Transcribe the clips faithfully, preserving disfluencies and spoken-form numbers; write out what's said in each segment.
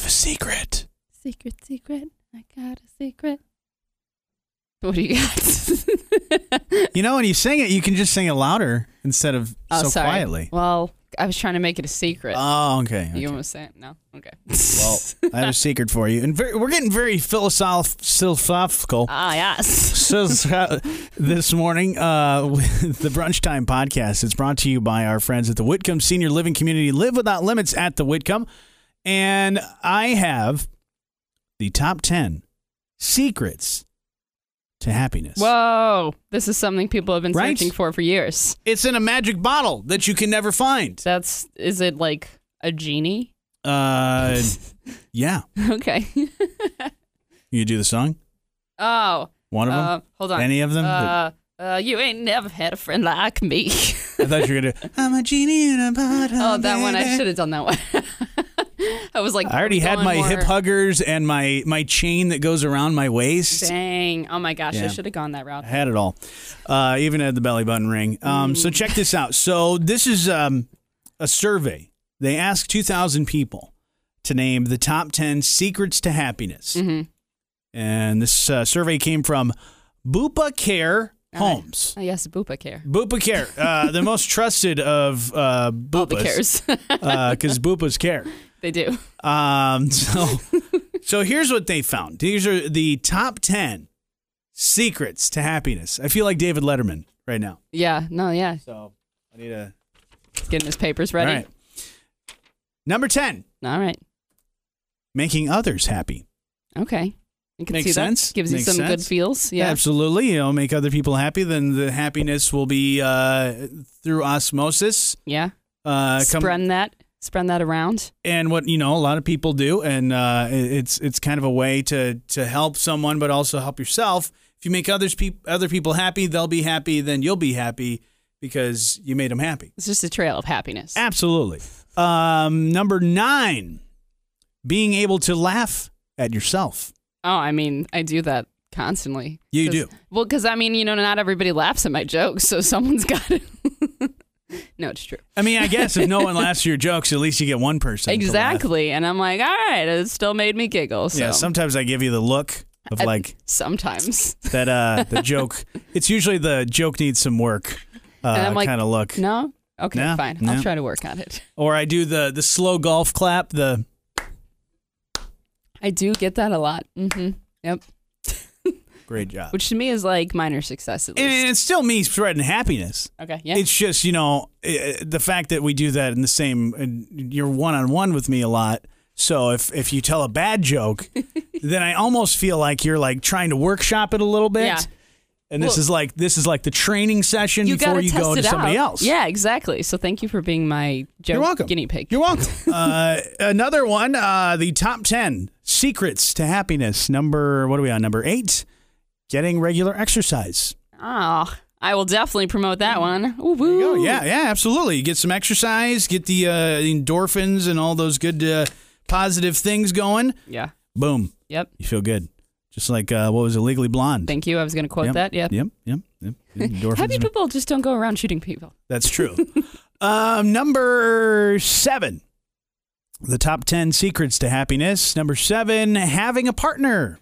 secret. Secret, secret. I got a secret. What do you got? You know, when you sing it, you can just sing it louder instead of oh, so sorry. quietly. Well, I was trying to make it a secret. Oh, okay. okay. You almost say it? No? Okay. Well, I have a secret for you. And very, we're getting very philosoph- philosophical. Ah, yes. So, uh, this morning, uh, with the Brunch Time podcast, it's brought to you by our friends at the Whitcomb Senior Living Community. Live without limits at the Whitcomb. And I have the top ten secrets to happiness. Whoa. This is something people have been Right? searching for for years. It's in a magic bottle that you can never find. That's, is it like a genie? Uh, yeah. Okay. You do the song? Oh. One of them? Uh, hold on. Any of them? Uh, uh, you ain't never had a friend like me. I thought you were going to do, I'm a genie in a bottle. Oh, that one. I baby. should have done that one. I was like, I already had going my more- hip huggers and my, my chain that goes around my waist. Dang. Oh my gosh. Yeah. I should have gone that route. I had it all. Uh, even had the belly button ring. Um, So check this out. So this is um, a survey. They asked two thousand people to name the top ten secrets to happiness. Mm-hmm. And this uh, survey came from Bupa Care Homes. Oh, yes, Bupa Care. Bupa Care, uh, the most trusted of uh, Bupas. All the cares. Because uh, Bupas care. They do. Um, so, so here's what they found. These are the top ten secrets to happiness. I feel like David Letterman right now. Yeah. No, yeah. So I need to. Getting his papers ready. All right. Number ten, All right. making others happy. Okay. You can Makes see sense. that. Gives Makes you some sense. good feels. Yeah. Absolutely. You know, make other people happy, then the happiness will be uh, through osmosis. Yeah. Uh, come, Spread that. Spread that around. and what you know, a lot of people do, and uh, it- it's it's kind of a way to to help someone, but also help yourself. If you make others peop- other people happy, they'll be happy. Then you'll be happy because you made them happy. It's just a trail of happiness. Absolutely. Um, number nine, being able to laugh at yourself. Oh, I mean, I do that constantly. You 'Cause- do. Well, because, I mean, you know, not everybody laughs at my jokes, so someone's got to. No, it's true. I mean, I guess if no one laughs at your jokes, at least you get one person. to laugh. Exactly. And I'm like, all right, it still made me giggle. So. Yeah. Sometimes I give you the look of I- like Sometimes. that. Uh, the joke. It's usually the joke needs some work. Uh, And I'm like, kind of look. No? Okay, No, fine. no. I'll try to work on it. Or I do the the slow golf clap. The I do get that a lot. Mm-hmm. Yep. great job. Which to me is like minor success at least. And it's still me spreading happiness. Okay, yeah. It's just, you know, eh, the fact that we do that in the same, and you're one on one with me a lot. So if, if you tell a bad joke, then I almost feel like you're like trying to workshop it a little bit. Yeah. And this Well, is like this is like the training session you before gotta you test go to it somebody out. else. Yeah, exactly. So thank you for being my joke You're welcome. guinea pig. You're welcome. uh, another one, uh, the top ten secrets to happiness. Number, what are we on? Number eight, getting regular exercise. Oh, I will definitely promote that one. Ooh, There you go. woo. Yeah, yeah, absolutely. You get some exercise, get the uh, endorphins and all those good uh, positive things going. Yeah. Boom. Yep. You feel good. Just like, uh, what was it, Legally Blonde? Thank you. I was going to quote Yep, that. Yep. Yep, yep, yep. Endorphins. Happy people just don't go around shooting people. That's true. um, number seven, the top ten secrets to happiness. Number seven, having a partner.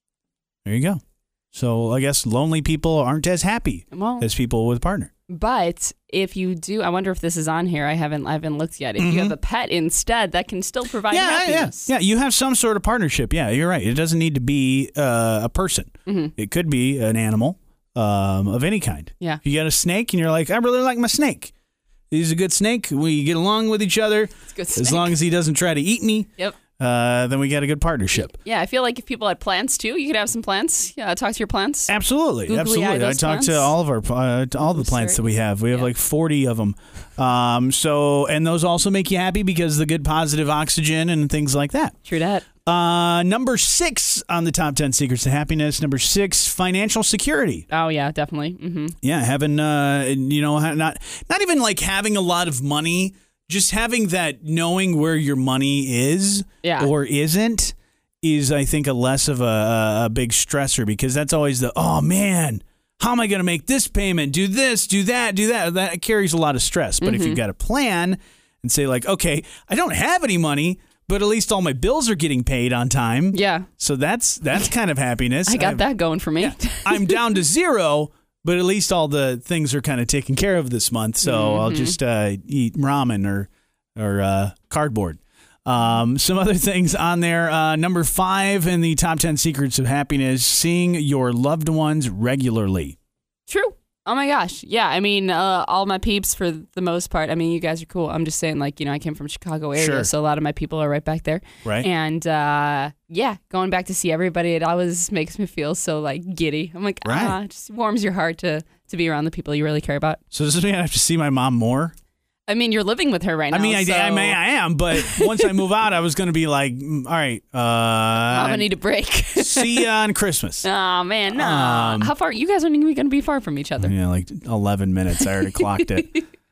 There you go. So I guess lonely people aren't as happy Well, as people with a partner. but if you do, I wonder if this is on here. I haven't, I haven't looked yet. If you have a pet instead, that can still provide Mm-hmm. Yeah, yeah, happiness. yeah. You have some sort of partnership. Yeah, you're right. It doesn't need to be uh, a person. Mhm. It could be an animal um, of any kind. Yeah. If you got a snake and you're like, I really like my snake. He's a good snake. We get along with each other. It's a good As snake. long as he doesn't try to eat me, Yep. uh, then we got a good partnership. Yeah, I feel like if people had plants too, you could have some plants. Yeah, talk to your plants. Absolutely, Googly eye absolutely. I those talked to plants. all of our uh, to all the plants that we have. We have Yeah. like forty of them. Um, so and those also make you happy because of the good positive oxygen and things like that. True that. Uh, number six on the top ten secrets to happiness. Number six, financial security. Oh yeah, definitely. Mm-hmm. Yeah, having uh, you know, ha- not not even like having a lot of money, just having that knowing where your money is Yeah. or isn't is, I think, a less of a, a big stressor because that's always the, oh man, how am I going to make this payment? Do this, do that, do that. That carries a lot of stress. But if you've got a plan and say like, okay, I don't have any money, but at least all my bills are getting paid on time. Yeah. So that's that's kind of happiness. I got I've, that going for me. Yeah, I'm down to zero, but at least all the things are kind of taken care of this month. So mm-hmm. I'll just uh, eat ramen or or uh, cardboard. Um, some other things on there. Uh, number five in the top ten secrets of happiness: seeing your loved ones regularly. True. Oh my gosh. Yeah. I mean, uh, all my peeps for the most part. I mean, you guys are cool. I'm just saying, like, you know, I came from Chicago area, sure. so a lot of my people are right back there. Right. And uh, yeah, going back to see everybody, it always makes me feel so like giddy. I'm like, right. ah, it just warms your heart to to be around the people you really care about. So does this mean I have to see my mom more? I mean, you're living with her right now. I mean, I, so I, may, I am, but once I move out, I was going to be like, all right. Uh, I'm going to need a break. See you on Christmas. Oh, man, no. Um, How far? You guys aren't even going to be far from each other. Yeah, like eleven minutes. I already clocked it.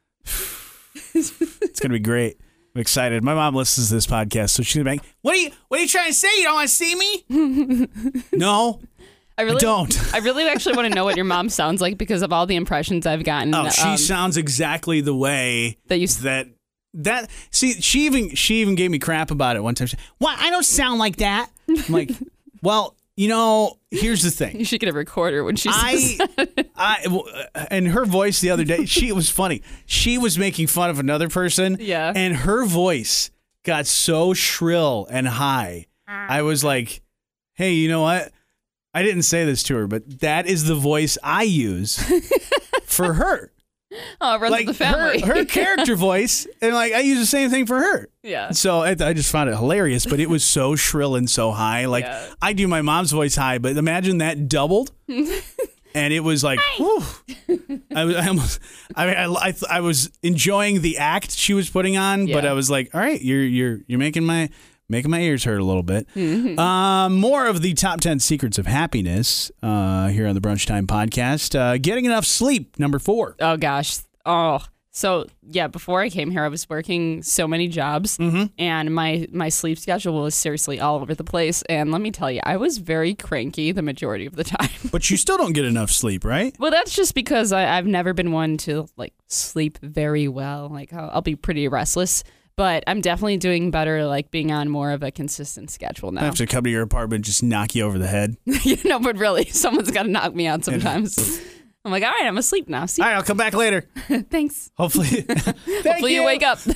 It's going to be great. I'm excited. My mom listens to this podcast, so she's going to be like, what are you, what are you trying to say? You don't want to see me? No. I really I don't. I really actually want to know what your mom sounds like because of all the impressions I've gotten. Oh, she um, sounds exactly the way that you that that. See, she even she even gave me crap about it one time. She, Why I don't sound like that? I'm like, well, you know, here's the thing. You should get a recorder when she I, says that. I and her voice the other day. She it was funny. She was making fun of another person. Yeah. And her voice got so shrill and high. I was like, hey, you know what? I didn't say this to her, but that is the voice I use for her. Oh, it runs like with the family. Her, her character voice, and like I use the same thing for her. Yeah. So I, I just found it hilarious, but it was so shrill and so high. Like yeah. I do my mom's voice high, but imagine that doubled, and it was like, whew. I was, I almost, I, I, I, I was enjoying the act she was putting on, yeah. but I was like, all right, you're, you're, you're making my. Making my ears hurt a little bit. Mm-hmm. Uh, more of the top ten secrets of happiness uh, here on the Brunch Time podcast. Uh, getting enough sleep, number four. Oh, gosh. Oh, so, yeah, before I came here, I was working so many jobs, mm-hmm. and my, my sleep schedule was seriously all over the place. And let me tell you, I was very cranky the majority of the time. But you still don't get enough sleep, right? Well, that's just because I, I've never been one to, like, sleep very well. Like, I'll, I'll be pretty restless. But I'm definitely doing better, like being on more of a consistent schedule now. I have to come to your apartment and just knock you over the head. You know, but really, someone's got to knock me out sometimes. I'm like, all right, I'm asleep now. See? All right, I'll come back later. Thanks. Hopefully, Hopefully you. you wake up.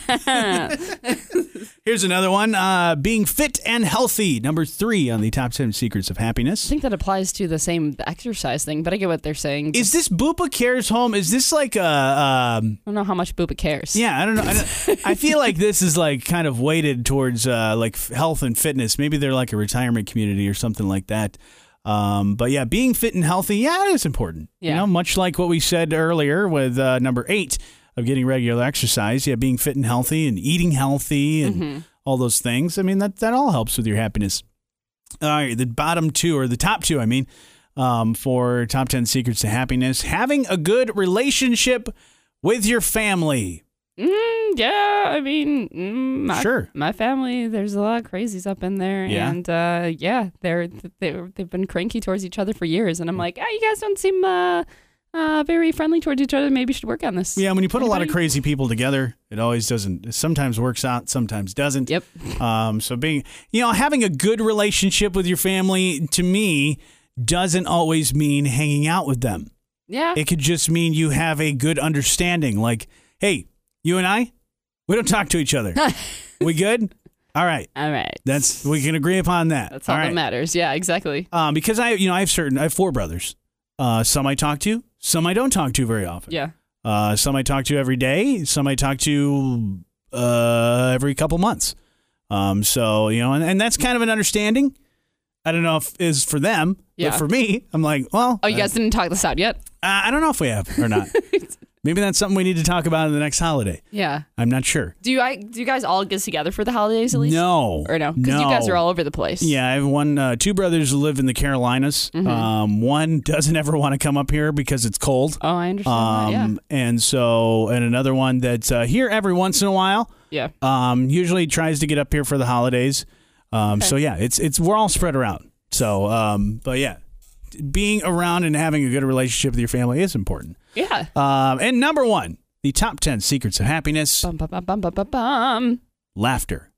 Here's another one. Uh, being fit and healthy. Number three on the top ten secrets of happiness. I think that applies to the same exercise thing, but I get what they're saying. Is this Bupa Cares Home? Is this like a... Um, I don't know how much Bupa cares. Yeah, I don't know. I, don't, I feel like this is like kind of weighted towards uh, like health and fitness. Maybe they're like a retirement community or something like that. Um, but yeah, being fit and healthy, yeah, it is important. Yeah. You know, much like what we said earlier with uh, number eight of getting regular exercise. Yeah, being fit and healthy and eating healthy and mm-hmm. all those things. I mean, that, that all helps with your happiness. All right, the bottom two, or the top two, I mean, um, for top ten secrets to happiness. Having a good relationship with your family. Mm, yeah, I mean, mm, my, sure. My family, there's a lot of crazies up in there, yeah. and uh, yeah, they're they they've been cranky towards each other for years, and I'm like, ah, you guys don't seem uh, uh, very friendly towards each other. Maybe you should work on this. Yeah, when you put Anybody? a lot of crazy people together, it always doesn't. It sometimes works out, sometimes doesn't. Yep. Um. So being, you know, having a good relationship with your family, to me, doesn't always mean hanging out with them. Yeah. It could just mean you have a good understanding. Like, hey. You and I, we don't talk to each other. We good? All right. All right. That's we can agree upon that. That's all, all right. that matters. Yeah, exactly. Um, because I, you know, I have certain, I have four brothers. Uh, some I talk to, some I don't talk to very often. Yeah. Uh, some I talk to every day. Some I talk to uh every couple months. Um, so you know, and, and that's kind of an understanding. I don't know if is for them, yeah. but for me, I'm like, well. Oh, you guys uh, didn't talk this out yet? Uh, I don't know if we have or not. Maybe that's something we need to talk about in the next holiday. Yeah. I'm not sure. Do you I, do you guys all get together for the holidays at least? No. Or no? Because no. you guys are all over the place. Yeah, I have one, uh, two brothers who live in the Carolinas. Mm-hmm. Um, one doesn't ever want to come up here because it's cold. Oh, I understand um, that, yeah. And so, and another one that's uh, here every once in a while. Yeah. Um, usually tries to get up here for the holidays. Um, okay. So yeah, it's, it's, we're all spread around. So, um, but yeah. Being around and having a good relationship with your family is important. Yeah. Um, and number one, the top ten secrets of happiness. Bum, bum, bum, bum, bum, bum. Laughter.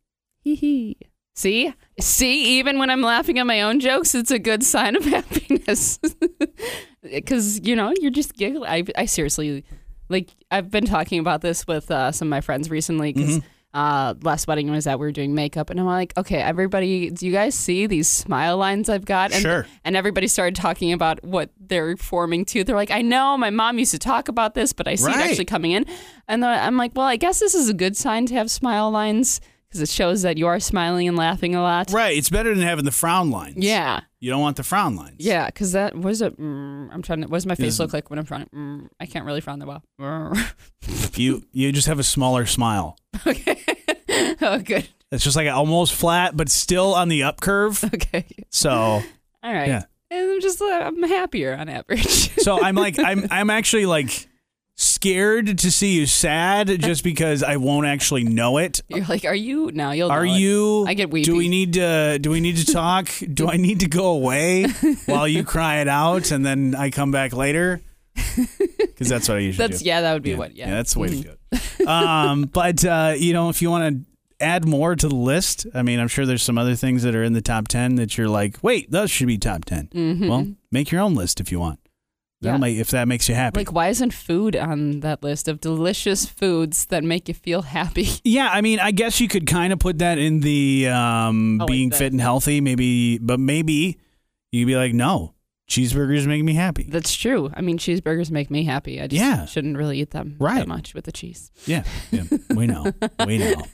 Hee hee. See? See, even when I'm laughing at my own jokes, it's a good sign of happiness. Because, you know, you're just giggling. I, I seriously, like, I've been talking about this with uh, some of my friends recently because mm-hmm. uh, last wedding was that we were doing makeup. And I'm like, okay, everybody, do you guys see these smile lines I've got? And, sure. And everybody started talking about what they're forming to. They're like, I know my mom used to talk about this, but I see right. it actually coming in. And I'm like, well, I guess this is a good sign to have smile lines. Because it shows that you are smiling and laughing a lot. Right. It's better than having the frown lines. Yeah. You don't want the frown lines. Yeah, because that was it. Mm, I'm trying to. What does my face look like when I'm frowning? Mm, I can't really frown that well. you you just have a smaller smile. Okay. Oh, good. It's just like almost flat, but still on the up curve. Okay. So. All right. Yeah. And I'm just uh, I'm happier on average. So I'm like I'm I'm actually like. scared to see you sad just because I won't actually know it. You're like, are you? No, you'll know Are it. you? I get weepy. Do we need to? Do we need to talk? Do I need to go away while you cry it out and then I come back later? Because that's what I usually that's, do. Yeah, that would be yeah. what. Yeah, yeah that's the way mm-hmm. to do it. Um, but uh, you know, if you want to add more to the list, I mean, I'm sure there's some other things that are in the top ten that you're like, wait, those should be top ten. Mm-hmm. Well, make your own list if you want. Yeah. Make, if that makes you happy. Like, why isn't food on that list of delicious foods that make you feel happy? Yeah, I mean, I guess you could kind of put that in the um, oh, being like fit and healthy, maybe, but maybe you'd be like, no, cheeseburgers make me happy. That's true. I mean, cheeseburgers make me happy. I just yeah. shouldn't really eat them right. that much with the cheese. Yeah, yeah, we know. we know.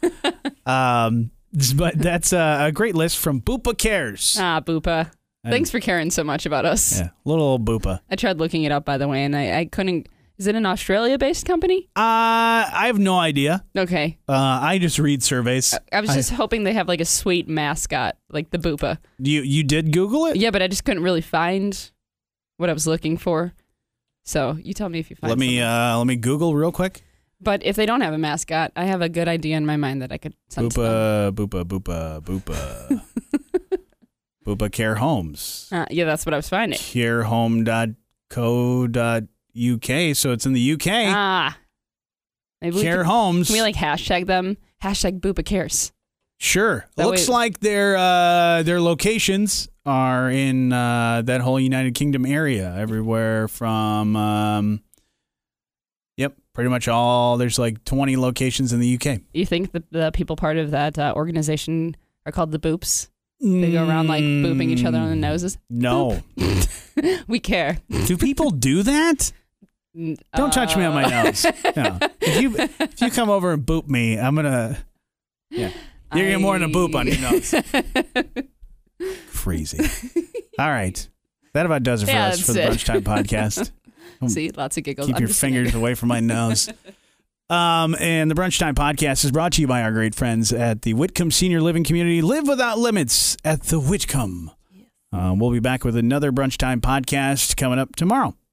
Um, but that's a, a great list from Bupa Cares. Ah, Bupa. And thanks for caring so much about us. Yeah, little old Bupa. I tried looking it up, by the way, and I, I couldn't. Is it an Australia-based company? Uh, I have no idea. Okay. Uh, I just read surveys. I, I was just I, hoping they have like a sweet mascot, like the Bupa. You you did Google it? Yeah, but I just couldn't really find what I was looking for. So you tell me if you find. Let me uh, let me Google real quick. But if they don't have a mascot, I have a good idea in my mind that I could send Bupa, Bupa, Bupa, Bupa. Bupa Care Homes. Uh, yeah, that's what I was finding. care home dot co dot U K, so it's in the U K. Ah. Maybe Care we could, Homes. Can we like hashtag them? Hashtag Bupa Cares. Sure. That Looks way- like their uh, their locations are in uh, that whole United Kingdom area, everywhere from, um, yep, pretty much all. There's like twenty locations in the U K. You think the, the people part of that uh, organization are called the Boops? They go around like booping each other on the noses. No. We care. Do people do that? Don't uh, touch me on my nose. No. If you if you come over and boop me, I'm gonna. Yeah, you're gonna get more than a boop on your nose. Crazy. All right, that about does it for yeah, us for the it. Brunch Time podcast. See, lots of giggles. Keep I'm your just fingers kidding. away from my nose. Um, and the Brunch Time podcast is brought to you by our great friends at the Whitcomb Senior Living Community. Live without limits at the Whitcomb. Uh, we'll be back with another Brunch Time podcast coming up tomorrow.